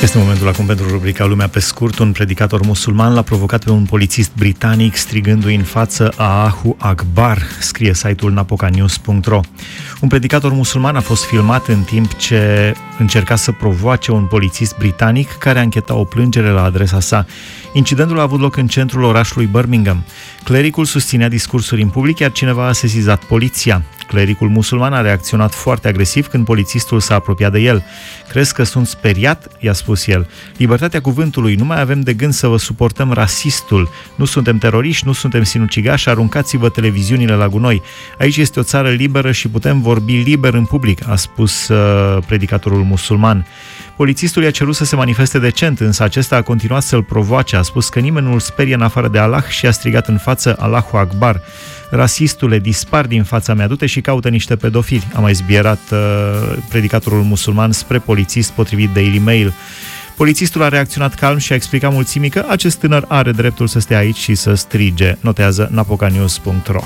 Este momentul acum pentru rubrica Lumea pe scurt. Un predicator musulman l-a provocat pe un polițist britanic strigându-i în față Allahu Akbar, scrie site-ul napocanews.ro. Un predicator musulman a fost filmat în timp ce încerca să provoace un polițist britanic care ancheta o plângere la adresa sa. Incidentul a avut loc în centrul orașului Birmingham. Clericul susținea discursuri în public, iar cineva a sesizat poliția. Clericul musulman a reacționat foarte agresiv când polițistul s-a apropiat de el. Crezi că sunt speriat? I-a spus el. Libertatea cuvântului, nu mai avem de gând să vă suportăm rasistul. Nu suntem teroriști, nu suntem sinucigași, aruncați-vă televiziunile la gunoi. Aici este o țară liberă și putem vorbi liber în public, a spus predicatorul musulman. Polițistul i-a cerut să se manifeste decent, însă acesta a continuat să-l provoace. A spus că nimeni nu-l sperie în afară de Allah și a strigat în față Allahu Akbar. Rasistule, dispar din fața mea, du-te și caută niște pedofili, a mai zbierat predicatorul musulman spre polițist, potrivit Daily Mail. Polițistul a reacționat calm și a explicat mulțimii că acest tânăr are dreptul să stea aici și să strige, notează napocanews.ro.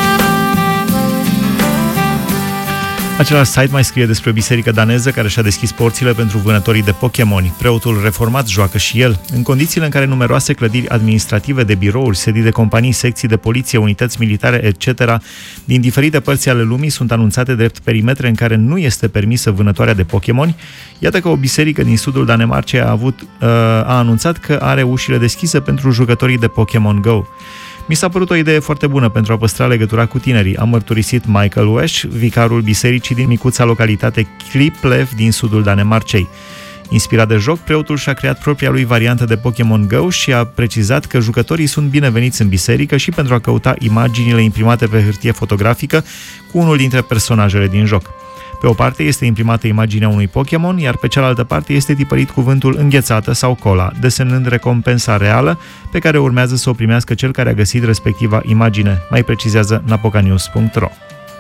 Același site mai scrie despre o biserică daneză care și-a deschis porțile pentru vânătorii de Pokémon. Preotul reformat joacă și el. În condițiile în care numeroase clădiri administrative de birouri, sedii de companii, secții de poliție, unități militare, etc. din diferite părți ale lumii sunt anunțate drept perimetre în care nu este permisă vânătoarea de Pokémon, iată că o biserică din sudul Danemarcei a anunțat că are ușile deschise pentru jucătorii de Pokémon Go. Mi s-a părut o idee foarte bună pentru a păstra legătura cu tinerii, a mărturisit Michael Wesh, vicarul bisericii din micuța localitate Kliplev din sudul Danemarcei. Inspirat de joc, preotul și-a creat propria lui variantă de Pokémon Go și a precizat că jucătorii sunt bineveniți în biserică și pentru a căuta imaginile imprimate pe hârtie fotografică cu unul dintre personajele din joc. Pe o parte este imprimată imaginea unui Pokémon, iar pe cealaltă parte este tipărit cuvântul înghețată sau cola, desemnând recompensa reală pe care urmează să o primească cel care a găsit respectiva imagine, mai precizează napocanews.ro.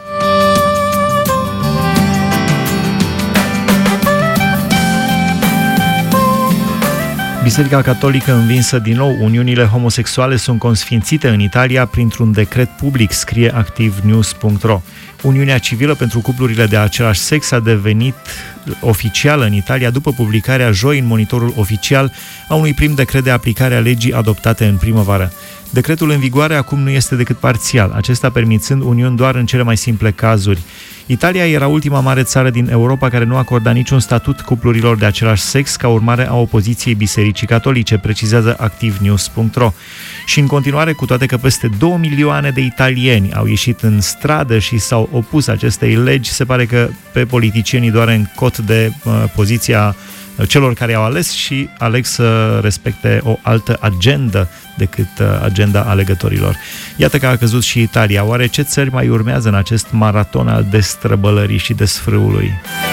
Biserica Catolică învinsă din nou, uniunile homosexuale sunt consfințite în Italia printr-un decret public, scrie activnews.ro. Uniunea civilă pentru cuplurile de același sex a devenit oficială în Italia după publicarea joi în Monitorul Oficial a unui prim decret de aplicare a legii adoptate în primăvară. Decretul în vigoare acum nu este decât parțial, acesta permițând uniuni doar în cele mai simple cazuri. Italia era ultima mare țară din Europa care nu acorda niciun statut cuplurilor de același sex ca urmare a opoziției Bisericii Catolice, precizează activnews.ro. Și în continuare, cu toate că peste 2 milioane de italieni au ieșit în stradă și s-au opus acestei legi, se pare că pe politicienii doare în cot de poziția celor care au ales și aleg să respecte o altă agendă decât agenda alegătorilor. Iată că a căzut și Italia. Oare ce țări mai urmează în acest maraton al destrăbălării și desfrâului?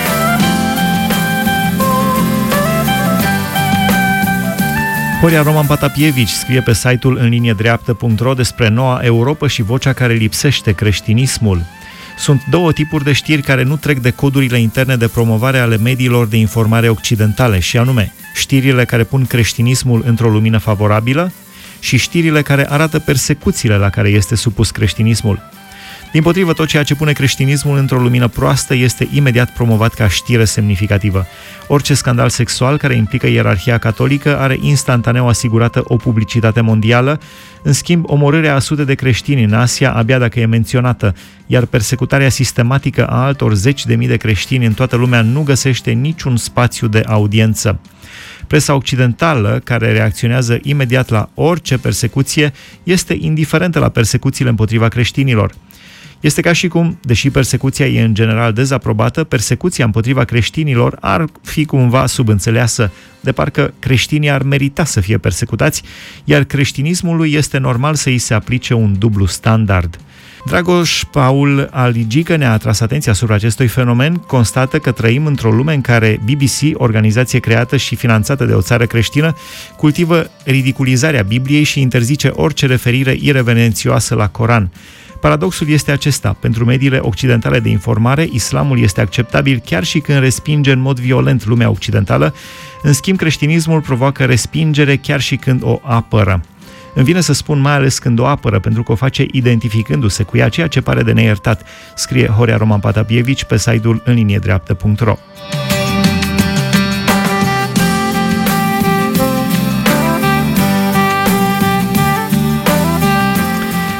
Horia Roman Patapievici scrie pe site-ul înliniedreaptă.ro despre noua Europă și vocea care lipsește, creștinismul. Sunt două tipuri de știri care nu trec de codurile interne de promovare ale mediilor de informare occidentale, și anume știrile care pun creștinismul într-o lumină favorabilă și știrile care arată persecuțiile la care este supus creștinismul. Dimpotrivă, tot ceea ce pune creștinismul într-o lumină proastă este imediat promovat ca știre semnificativă. Orice scandal sexual care implică ierarhia catolică are instantaneu asigurată o publicitate mondială, în schimb, omorârea a sute de creștini în Asia abia dacă e menționată, iar persecutarea sistematică a altor 10.000 de creștini în toată lumea nu găsește niciun spațiu de audiență. Presa occidentală, care reacționează imediat la orice persecuție, este indiferentă la persecuțiile împotriva creștinilor. Este ca și cum, deși persecuția e în general dezaprobată, persecuția împotriva creștinilor ar fi cumva subînțeleasă, de parcă creștinii ar merita să fie persecutați, iar creștinismului este normal să îi se aplice un dublu standard. Dragoș Paul Aligică ne-a atras atenția asupra acestui fenomen, constată că trăim într-o lume în care BBC, organizație creată și finanțată de o țară creștină, cultivă ridiculizarea Bibliei și interzice orice referire ireverențioasă la Coran. Paradoxul este acesta: pentru mediile occidentale de informare, islamul este acceptabil chiar și când respinge în mod violent lumea occidentală, în schimb creștinismul provoacă respingere chiar și când o apără. Îmi vine să spun mai ales când o apără, pentru că o face identificându-se cu ea, ceea ce pare de neiertat, scrie Horia Roman Patapievici pe site-ul înliniedreaptă.ro.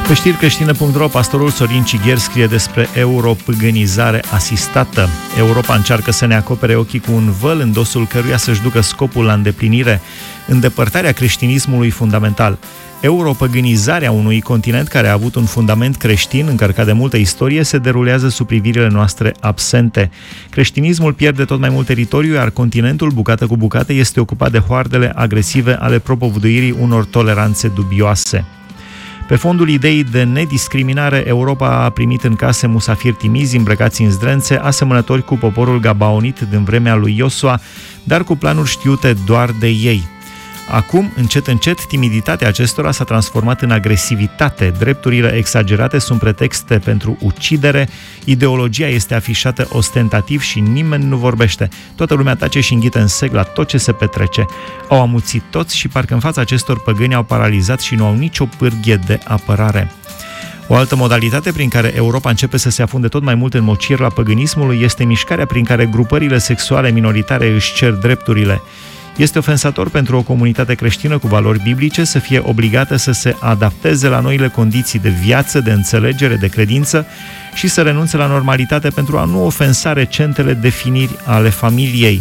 Pe știricreștine.ro, pastorul Sorin Cigher scrie despre europăgânizare asistată. Europa încearcă să ne acopere ochii cu un văl în dosul căruia să-și ducă scopul la îndeplinire, îndepărtarea creștinismului fundamental. Europăgânizarea unui continent care a avut un fundament creștin încărcat de multă istorie se derulează sub privirile noastre absente. Creștinismul pierde tot mai mult teritoriu, iar continentul, bucată cu bucată, este ocupat de hoardele agresive ale propovăduirii unor toleranțe dubioase. Pe fondul ideii de nediscriminare, Europa a primit în case musafiri timizi îmbrăcați în zdrențe, asemănători cu poporul gabaonit din vremea lui Iosua, dar cu planuri știute doar de ei. Acum, încet, încet, timiditatea acestora s-a transformat în agresivitate, drepturile exagerate sunt pretexte pentru ucidere, ideologia este afișată ostentativ și nimeni nu vorbește. Toată lumea tace și înghite în sec la tot ce se petrece. Au amuțit toți și parcă în fața acestor păgâni au paralizat și nu au nicio pârghie de apărare. O altă modalitate prin care Europa începe să se afunde tot mai mult în mocirla păgânismului este mișcarea prin care grupările sexuale minoritare își cer drepturile. Este ofensator pentru o comunitate creștină cu valori biblice să fie obligată să se adapteze la noile condiții de viață, de înțelegere, de credință și să renunțe la normalitate pentru a nu ofensa recentele definiri ale familiei.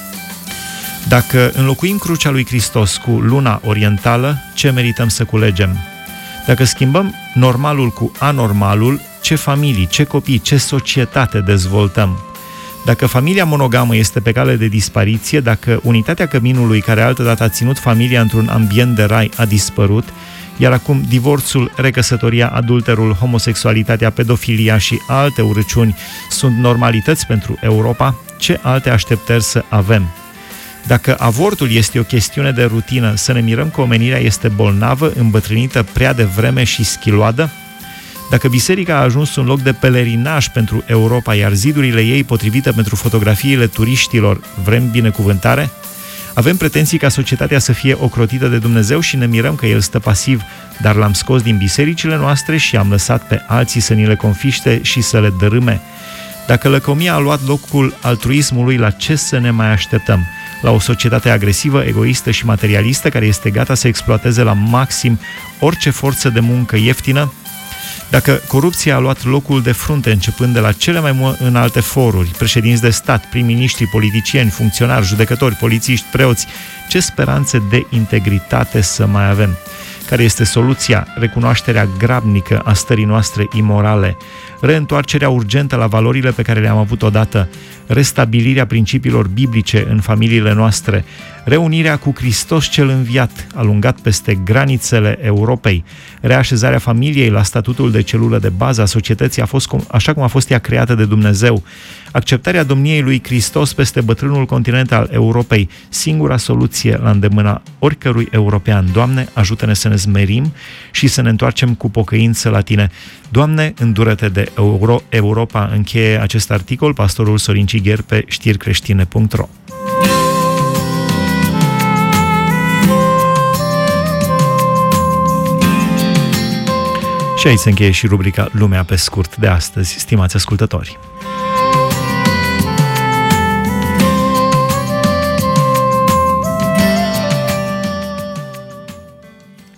Dacă înlocuim crucea lui Hristos cu luna orientală, ce merităm să culegem? Dacă schimbăm normalul cu anormalul, ce familii, ce copii, ce societate dezvoltăm? Dacă familia monogamă este pe cale de dispariție, dacă unitatea căminului care altădată a ținut familia într-un ambient de rai a dispărut, iar acum divorțul, recăsătoria, adulterul, homosexualitatea, pedofilia și alte urăciuni sunt normalități pentru Europa, ce alte așteptări să avem? Dacă avortul este o chestiune de rutină, să ne mirăm că omenirea este bolnavă, îmbătrânită prea devreme și schiloadă? Dacă biserica a ajuns un loc de pelerinaj pentru Europa, iar zidurile ei potrivite pentru fotografiile turiștilor, vrem binecuvântare? Avem pretenții ca societatea să fie ocrotită de Dumnezeu și ne mirăm că El stă pasiv, dar l-am scos din bisericile noastre și am lăsat pe alții să ni le confiște și să le dărâme. Dacă lăcomia a luat locul altruismului, la ce să ne mai așteptăm? La o societate agresivă, egoistă și materialistă care este gata să exploateze la maxim orice forță de muncă ieftină? Dacă corupția a luat locul de frunte începând de la cele mai înalte foruri, președinți de stat, prim-miniștri, politicieni, funcționari, judecători, polițiști, preoți, ce speranțe de integritate să mai avem? Care este soluția? Recunoașterea grabnică a stării noastre imorale, reîntoarcerea urgentă la valorile pe care le-am avut odată, restabilirea principiilor biblice în familiile noastre, reunirea cu Hristos cel înviat, alungat peste granițele Europei, reașezarea familiei la statutul de celulă de bază a societății a fost așa cum a fost ea creată de Dumnezeu, acceptarea domniei lui Hristos peste bătrânul continent al Europei, singura soluție la îndemâna oricărui european. Doamne, ajută-ne să ne smerim și să ne întoarcem cu pocăință la Tine. Doamne, îndură-te de Europa. Încheie acest articol pastorul Sorin Cigher pe știricreștine.ro. Și aici se încheie și rubrica Lumea pe scurt de astăzi, stimați ascultători.